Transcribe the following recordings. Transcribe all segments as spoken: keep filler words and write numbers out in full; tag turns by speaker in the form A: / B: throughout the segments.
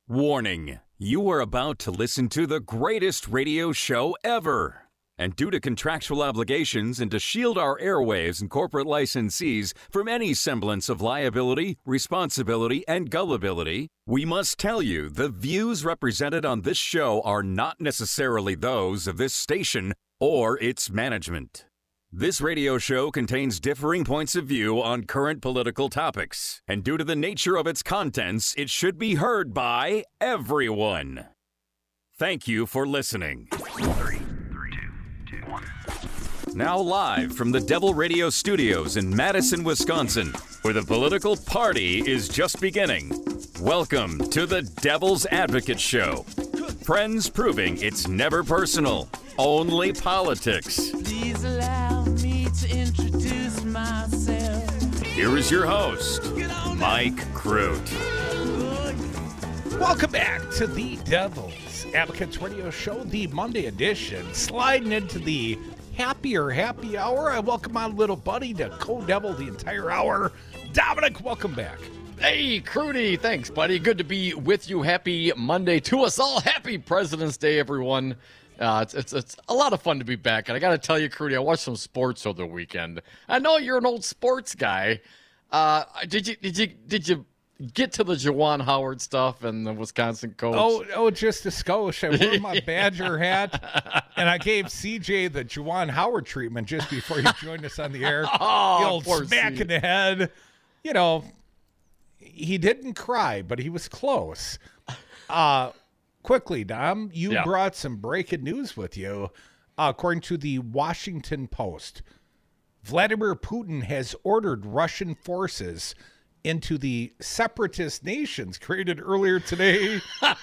A: Warning, you are about to listen to the greatest radio show ever. And due to contractual obligations and to shield our airwaves and corporate licensees from any semblance of liability, responsibility, and gullibility, we must tell you the views represented on this show are not necessarily those of this station or its management. This radio show contains differing points of view on current political topics, and due to the nature of its contents, it should be heard by everyone. Thank you for listening. Three, three, two, two, one. Now live from the Devil Radio Studios in Madison, Wisconsin, where the political party is just beginning. Welcome to the Devil's Advocate Show. Friends proving it's never personal, only politics.
B: Please allow me to introduce myself.
A: Here is your host, Mike Crute.
C: Welcome back to the Devil's Advocates Radio Show, the Monday edition. Sliding into the happier happy hour. I welcome my little buddy to co-devil the entire hour. Dominic, welcome back.
D: Hey, Crudy. Thanks, buddy. Good to be with you. Happy Monday to us all. Happy President's Day, everyone. Uh, it's, it's it's a lot of fun to be back. And I got to tell you, Crudy, I watched some sports over the weekend. I know you're an old sports guy. Uh, did you did you did you get to the Juwan Howard stuff and the Wisconsin coach?
C: Oh, oh, just a skosh. I wore my Badger hat, and I gave C J the Juwan Howard treatment just before he joined us on the air.
D: Oh,
C: the old
D: poor
C: smack
D: C.
C: in the head. You know, he didn't cry, but he was close. Uh, quickly, Dom, you
D: Yeah.
C: brought some breaking news with you. Uh, according to the Washington Post, Vladimir Putin has ordered Russian forces into the separatist nations created earlier today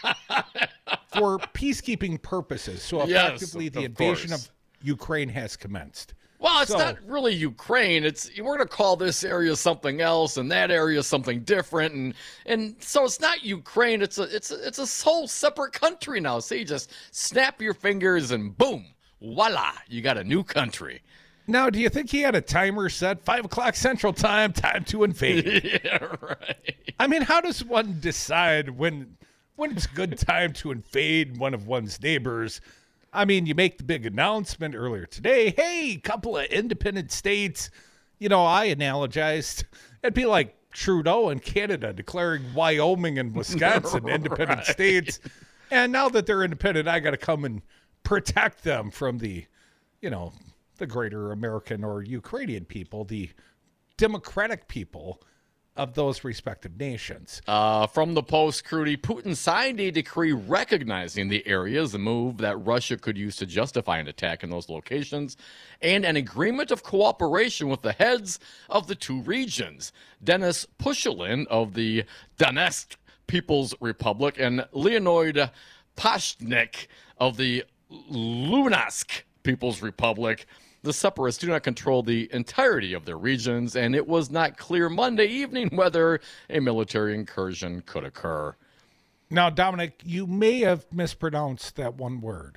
C: for peacekeeping purposes. So
D: Yes,
C: effectively, the
D: of
C: invasion
D: course.
C: of Ukraine has commenced.
D: Well, it's
C: So-
D: not really Ukraine. It's we're going to call this area something else, and that area something different, and and so it's not Ukraine. It's a it's a, it's a whole separate country now. See, just snap your fingers, and boom, voila, you got a new country.
C: Now, do you think he had a timer set? Five o'clock Central Time, time to invade.
D: Yeah, right.
C: I mean, how does one decide when when it's a good time to invade one of one's neighbors? I mean, you make the big announcement earlier today. Hey, couple of independent states. You know, I analogized. It'd be like Trudeau in Canada declaring Wyoming and Wisconsin independent
D: Right.
C: states. And now that they're independent, I got to come and protect them from the, you know, the greater American or Ukrainian people, the democratic people of those respective nations.
D: Uh, from the Post, Crudy, Putin signed a decree recognizing the areas, a move that Russia could use to justify an attack in those locations, and an agreement of cooperation with the heads of the two regions, Denis Pushilin of the Donetsk People's Republic and Leonid Pashnik of the Luhansk People's Republic. The separatists do not control the entirety of their regions, and it was not clear Monday evening whether a military incursion could occur.
C: Now, Dominic, you may have mispronounced that one word.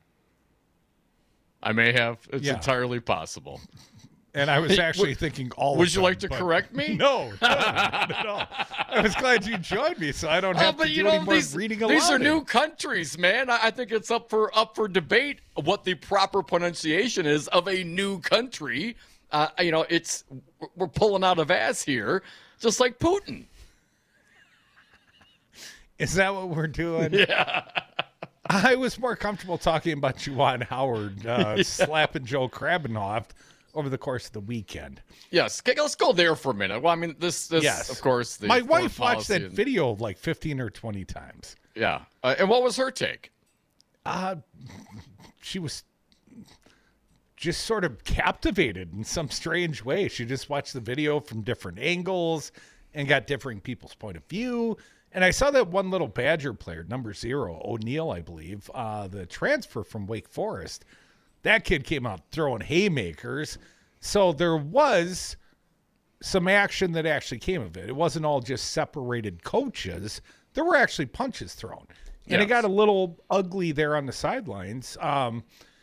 D: I may have. It's
C: Yeah.
D: entirely possible.
C: And I was
D: Hey,
C: actually
D: would-
C: thinking all
D: Would
C: of
D: you like to
C: them, but-
D: correct me?
C: No, no, not at all. I was glad you joined me, so I don't
D: Oh,
C: have
D: but
C: to
D: you
C: do any
D: know,
C: more
D: these,
C: reading
D: these
C: aloud.
D: are new countries, man. I I think it's up for up for debate what the proper pronunciation is of a new country. Uh, you know, it's we're pulling out of ass here, just like Putin.
C: Is that what we're doing?
D: Yeah.
C: I was more comfortable talking about Juwan Howard uh, slapping Joe Krabbenhoft over the course of the weekend.
D: Yes. Okay, let's go there for a minute. Well, I mean, this, this
C: Yes.
D: of course. The
C: My
D: foreign
C: wife watched
D: policy
C: that
D: and-
C: video like fifteen or twenty times.
D: Yeah. Uh, and what was her take?
C: Uh, she was just sort of captivated in some strange way. She just watched the video from different angles and got differing people's point of view. And I saw that one little Badger player, number zero, O'Neal, I believe, uh, the transfer from Wake Forest. That kid came out throwing haymakers. So there was some action that actually came of it. It wasn't all just separated coaches. There were actually punches thrown. And it
D: Yes.
C: got a little ugly there on the sidelines. Um,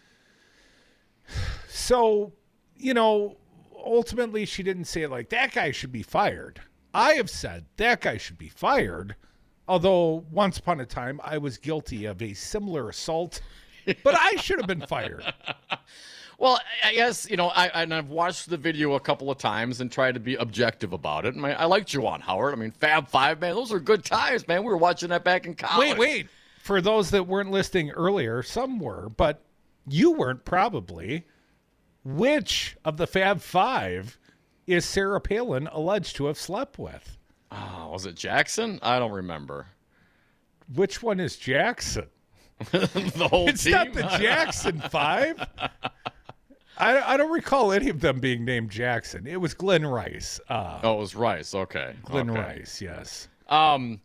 C: so, you know, ultimately she didn't say it like, that guy should be fired. I have said that guy should be fired, Although once upon a time I was guilty of a similar assault, but I should have been fired.
D: Well, I guess, you know, I, and I've watched the video a couple of times and tried to be objective about it. And I, I like Juwan Howard. I mean, Fab Five, man, those are good times, man. We were watching that back in college.
C: Wait, wait. For those that weren't listening earlier, some were, but you weren't probably. Which of the Fab Five is Sarah Palin alleged to have slept with?
D: Oh, was it Jackson? I don't remember.
C: Which one is Jackson?
D: The whole
C: It's
D: team?
C: not the Jackson Five. I, I don't recall any of them being named Jackson. It was Glenn Rice. Uh,
D: Oh, it was Rice. Okay.
C: Glenn
D: okay.
C: Rice, yes.
D: Um,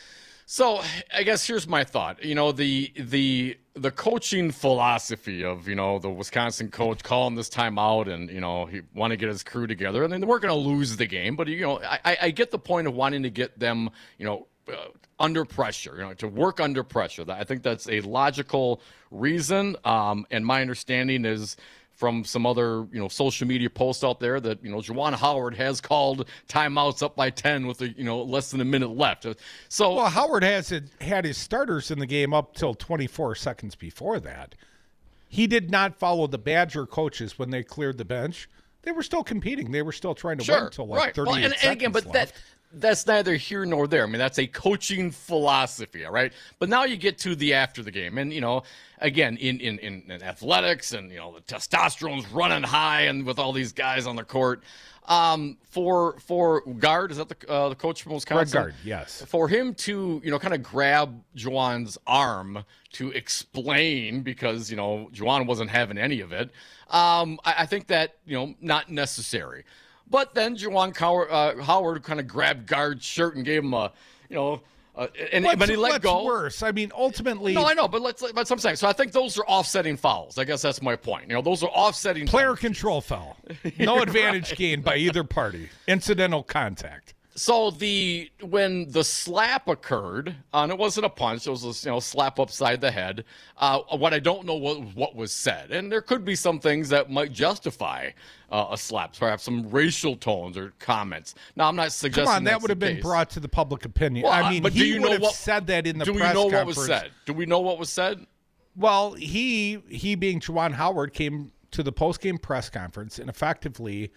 D: so I guess here's my thought. You know, the the the coaching philosophy of, you know, the Wisconsin coach calling this timeout and, you know, he want to get his crew together. And then they weren't going to lose the game, but, you know, I, I get the point of wanting to get them, you know, uh, under pressure, you know, to work under pressure. I think that's a logical reason. Um, and my understanding is from some other, you know, social media posts out there that, you know, Juwan Howard has called timeouts up by ten with, a, you know, less than a minute left. So,
C: Well, Howard has it, had his starters in the game up till twenty-four seconds before that. He did not follow the Badger coaches when they cleared the bench. They were still competing. They were still trying to
D: sure,
C: win until like
D: right.
C: thirty-eight
D: Well, and, and
C: seconds
D: again, but
C: left.
D: that that's neither here nor there. I mean, that's a coaching philosophy, all right? But now you get to the after the game. And, you know, again, in, in, in, in athletics and, you know, the testosterone's running high and with all these guys on the court. Um, for for Gard, is that the uh, the coach from Wisconsin?
C: Greg Gard, yes.
D: For him to, you know, kind of grab Juwan's arm to explain because, you know, Juwan wasn't having any of it, um, I, I think that, you know, not necessary. But then Juwan Howard, uh, Howard kind of grabbed Gard's shirt and gave him a, you know, uh, and
C: What's,
D: but he let
C: what's
D: go.
C: worse? I mean, ultimately,
D: No, I know, but let's. But I'm saying. So I think those are offsetting fouls. I guess that's my point. You know, those are offsetting.
C: player
D: fouls.
C: control foul. No advantage gained by either party. Incidental contact.
D: So the when the slap occurred, uh, and it wasn't a punch, it was a you know slap upside the head. Uh, what I don't know what what was said, and there could be some things that might justify uh, a slap, perhaps some racial tones or comments. Now I'm not suggesting
C: Come on, that
D: that's
C: would have
D: the
C: been
D: case.
C: brought to the public opinion.
D: Well,
C: I mean,
D: but do
C: he
D: you
C: would
D: know
C: have
D: what-
C: said that in the
D: Do we
C: press
D: know what
C: conference.
D: was said? Do we know what was said?
C: Well, he he being Juwan Howard came to the post-game press conference and effectively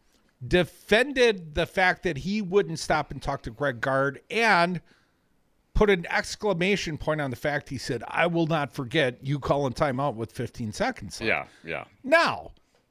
C: defended the fact that he wouldn't stop and talk to Greg Gard and put an exclamation point on the fact he said, I will not forget you calling timeout with fifteen seconds left.
D: Yeah, yeah.
C: Now,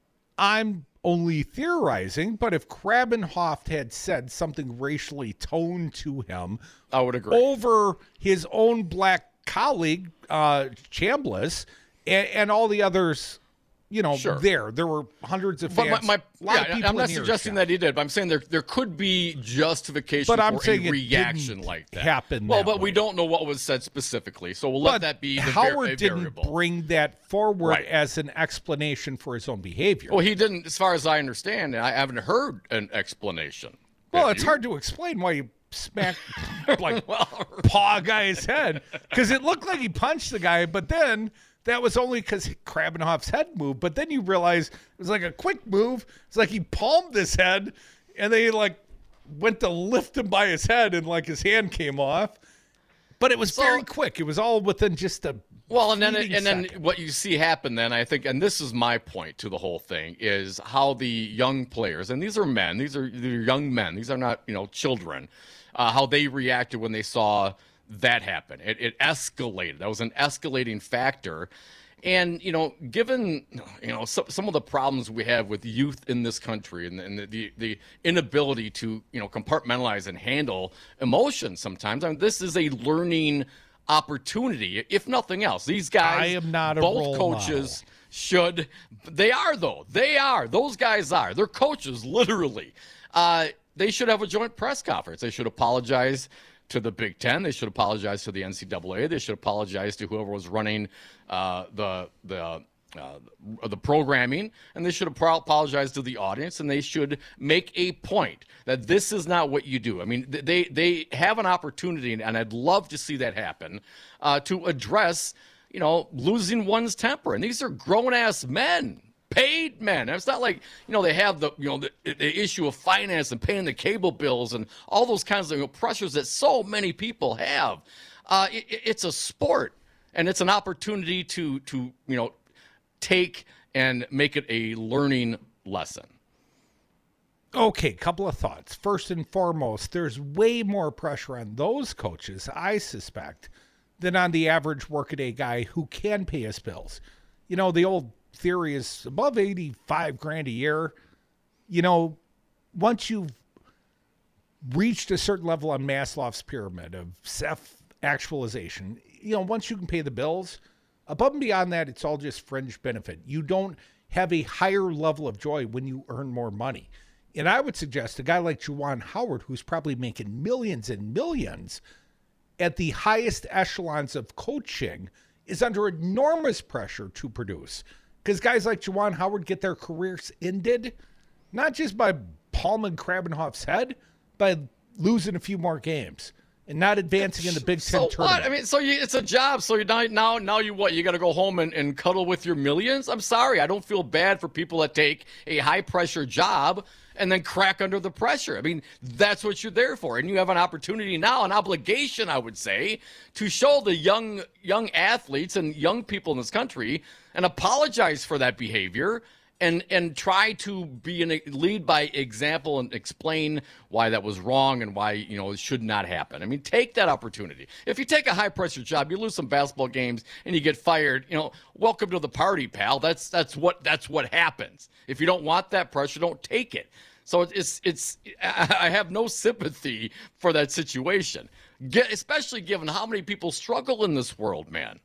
C: I'm only theorizing, but if Krabenhoft had said something racially toned to him
D: I would agree.
C: over his own black colleague, uh, Chambliss, and, and all the others, you know,
D: Sure.
C: there. There were hundreds of
D: But
C: fans.
D: my,
C: a
D: my
C: lot of
D: yeah,
C: people
D: I'm not
C: in
D: suggesting
C: earshot.
D: that he did, but I'm saying there there could be justification
C: But I'm
D: for
C: saying
D: a
C: it
D: reaction
C: didn't
D: like that.
C: happen
D: Well,
C: that
D: but we
C: way.
D: don't know what was said specifically, so we'll
C: But
D: let that be the
C: Howard
D: var- a
C: didn't
D: variable.
C: bring that forward
D: Right.
C: as an explanation for his own behavior.
D: Well, he didn't, as far as I understand. I haven't heard an explanation.
C: Well,
D: Have
C: it's
D: you?
C: hard to explain why you smack like
D: Well,
C: paw guy's head because it looked like he punched the guy, but then that was only because Krabenhoff's head moved. But then you realize it was like a quick move. It's like he palmed his head, and they like went to lift him by his head, and like his hand came off. But it was
D: So-
C: very quick. It was all within just a
D: Well, and then
C: fleeting
D: and then
C: second.
D: what you see happen then, I think, and this is my point to the whole thing, is how the young players, and these are men, these are they're young men, these are not, you know, children, uh, how they reacted when they saw that happen. It, it escalated. That was an escalating factor. And, you know, given, you know, some, some of the problems we have with youth in this country and, and the, the, the inability to, you know, compartmentalize and handle emotions sometimes, I mean, this is a learning opportunity, if nothing else. These guys,
C: I am not a
D: both
C: role
D: coaches should, they are though, they are, those guys are, they're coaches, literally. Uh, they should have a joint press conference. They should apologize to the Big Ten. They should apologize to the N C double A. They should apologize to whoever was running uh, the the uh, the programming, and they should apologize to the audience. And they should make a point that this is not what you do. I mean, they they have an opportunity, and I'd love to see that happen uh, to address, you know, losing one's temper. And these are grown ass men. paid men. It's not like, you know, they have the, you know, the, the issue of finance and paying the cable bills and all those kinds of, you know, pressures that so many people have. Uh, it, it's a sport, and it's an opportunity to, to, you know, take and make it a learning lesson.
C: Okay, couple of thoughts. First and foremost, there's way more pressure on those coaches, I suspect, than on the average workaday guy who can pay his bills. You know, the old theory is above eighty-five grand a year. You know, once you've reached a certain level on Maslow's pyramid of self-actualization, you know, once you can pay the bills, above and beyond that, it's all just fringe benefit. You don't have a higher level of joy when you earn more money. And I would suggest a guy like Juwan Howard, who's probably making millions and millions at the highest echelons of coaching, is under enormous pressure to produce. Because guys like Juwan Howard get their careers ended, not just by palming Krabenhoff's head, by losing a few more games and not advancing in the Big Ten
D: so
C: tournament.
D: What? I mean, so you, it's a job. So you now, now, now you what? You got to go home and, and cuddle with your millions? I'm sorry. I don't feel bad for people that take a high-pressure job and then crack under the pressure. I mean, that's what you're there for. And you have an opportunity now, an obligation, I would say, to show the young young athletes and young people in this country and apologize for that behavior and and try to be an lead by example and explain why that was wrong and why, you know, it should not happen. I mean, take that opportunity. If you take a high-pressure job, you lose some basketball games and you get fired, you know, welcome to the party, pal. That's that's what that's what happens. If you don't want that pressure, don't take it. So it's it's I have no sympathy for that situation, Get, especially given how many people struggle in this world, man.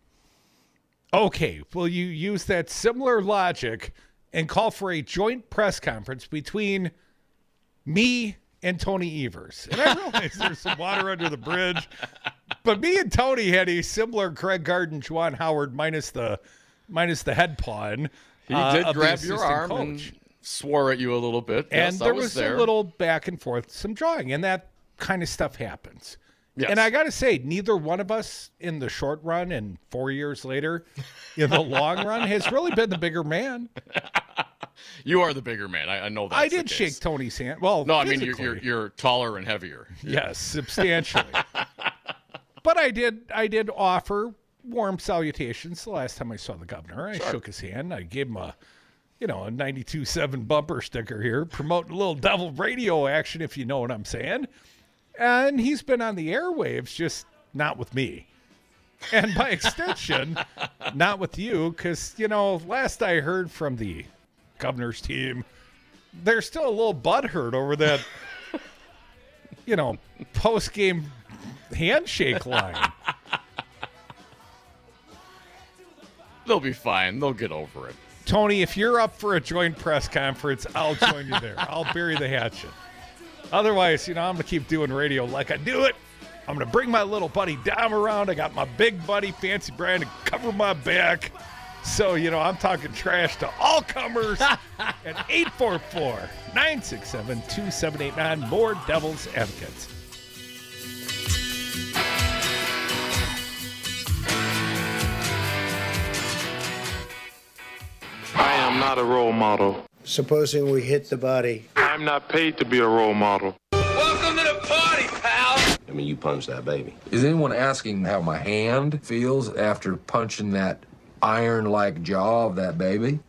C: Okay, well, you use that similar logic and call for a joint press conference between me and Tony Evers. And I realize there's some water under the bridge, but me and Tony had a similar Greg Garden, Juwan Howard, minus the minus the head pawn.
D: He
C: uh,
D: did
C: of the
D: grab your arm
C: coach.
D: and swore at you a little bit.
C: And
D: yes,
C: there
D: I was,
C: was
D: there.
C: a little back and forth, some drawing, and that kind of stuff happens.
D: Yes.
C: And I got to say, neither one of us in the short run and four years later in the long run has really been the bigger man.
D: You are the bigger man. I, I know that.
C: I did shake Tony's hand. Well,
D: no, I mean, you're,
C: physically.
D: you're, you're taller and heavier.
C: Yes, substantially. But I did I did offer warm salutations the last time I saw the governor. I
D: Sure.
C: shook his hand. I gave him a, you know, a ninety-two seven bumper sticker here, promoting a little devil radio action, if you know what I'm saying. And he's been on the airwaves, just not with me. And by extension, not with you, because, you know, last I heard from the governor's team, they're still a little butthurt over that, you know, post-game handshake line.
D: They'll be fine. They'll get over it.
C: Tony, if you're up for a joint press conference, I'll join you there. I'll bury the hatchet. Otherwise, you know, I'm going to keep doing radio like I do it. I'm going to bring my little buddy Dom around. I got my big buddy Fancy Brian to cover my back. So, you know, I'm talking trash to all comers at eight four four, nine six seven, two seven eight nine. More Devil's Advocates.
E: I am not a role model.
F: Supposing we hit the body.
E: I'm not paid to be a role model.
G: Welcome to the party, pal!
H: I mean, you punched that baby.
I: Is anyone asking how my hand feels after punching that iron-like jaw of that baby?